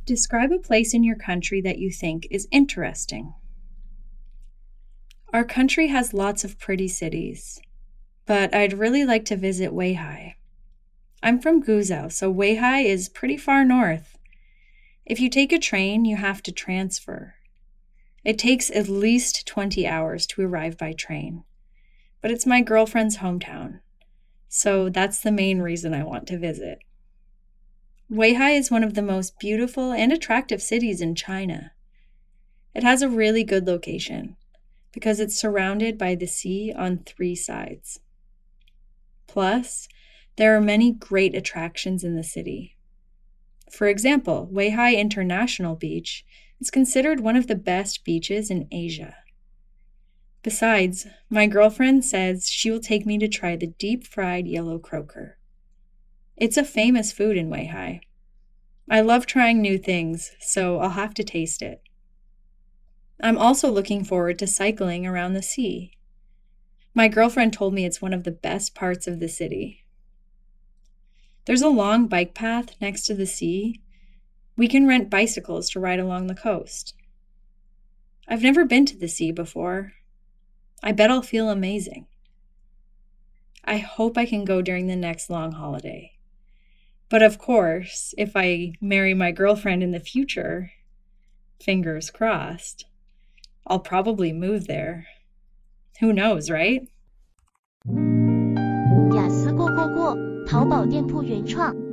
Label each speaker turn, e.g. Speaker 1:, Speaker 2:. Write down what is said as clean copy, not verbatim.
Speaker 1: Describe a place in your country that you think is interesting. Our country has lots of pretty cities, but I'd really like to visit Weihai. I'm from Guizhou, so Weihai is pretty far north. If you take a train, you have to transfer. It takes at least 20 hours to arrive by train, but it's my girlfriend's hometown, so that's the main reason I want to visit. Weihai is one of the most beautiful and attractive cities in China. It has a really good location because it's surrounded by the sea on 3 sides. Plus, there are many great attractions in the city. For example, Weihai International Beach is considered one of the best beaches in Asia. Besides, my girlfriend says she will take me to try the deep-fried yellow croaker. It's a famous food in Weihai. I love trying new things, so I'll have to taste it. I'm also looking forward to cycling around the sea. My girlfriend told me it's one of the best parts of the city. There's a long bike path next to the sea. We can rent bicycles to ride along the coast. I've never been to the sea before. I bet I'll feel amazing. I hope I can go during the next long holiday. But of course, if I marry my girlfriend in the future, fingers crossed, I'll probably move there. Who knows, right?
Speaker 2: 雅思过，淘宝店铺原创